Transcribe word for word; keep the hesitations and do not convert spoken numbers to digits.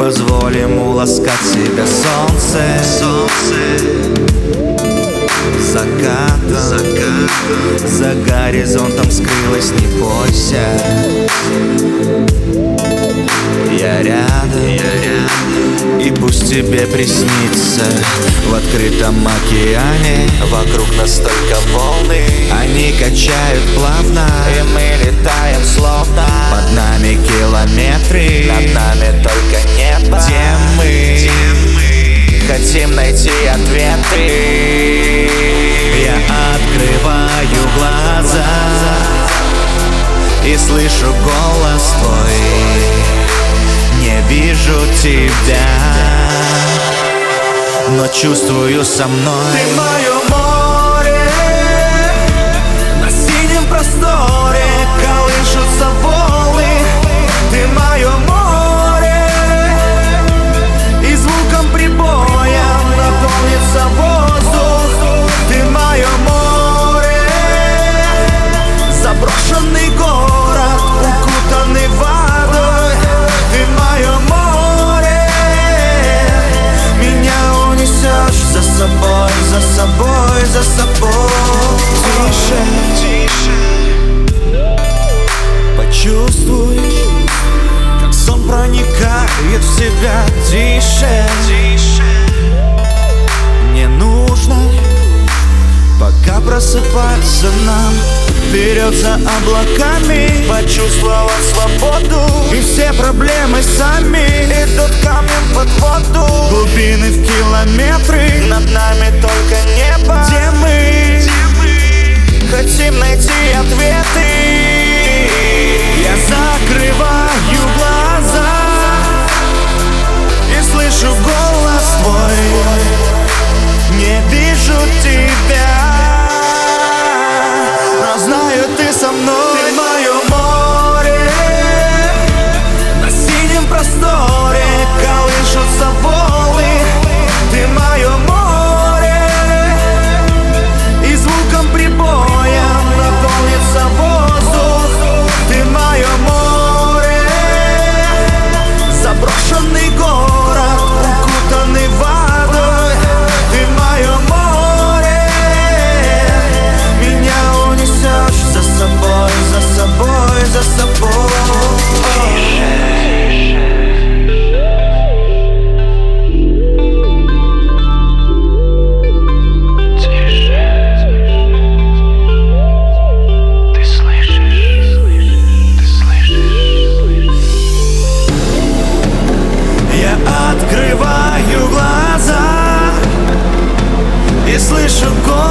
позволим уласкать себя солнце, солнце. Закатом, закатом, за горизонтом скрылась, не бойся. Я рядом, я рядом, и пусть тебе приснится в открытом океане вокруг нас только волны. Они качают плавно, и мы летаем словно под нами километры, над нами только небо. Где мы? Где мы? Хотим найти ответы. Я открываю глаза и слышу голос твой. Не вижу тебя, но чувствую со мной. Ты мое море, на синем просторе колышутся волны. Ты мое море, и звуком прибоя наполнится воздух. Ты мое море, заброшенный город, укутанный водой. Ты мое море, меня унесешь за собой, за собой, за собой. Тише, тише, почувствуй, как сон проникает в себя. Тише, тише, не нужно пока просыпаться нам. Вперед за облаками, почувствовав свободу, и все проблемы сами идут камнем под воду. Глубины в километры, над нами только небо. Где мы? Где мы? Хотим найти ответы. Я закрываю глаза и слышу голос твой. Не вижу тебя, знаю, ты со мной. Ты мое море, на синем просторе колышутся волны. Ты мое море, и звуком прибоя наполнится воздух. Ты мое море, заброшенный город, укутанный водой. Ты мое море, меня за собой, за собой, за собой. Тише, тише. Ты слышишь, ты слышишь. Я открываю глаза и слышу голос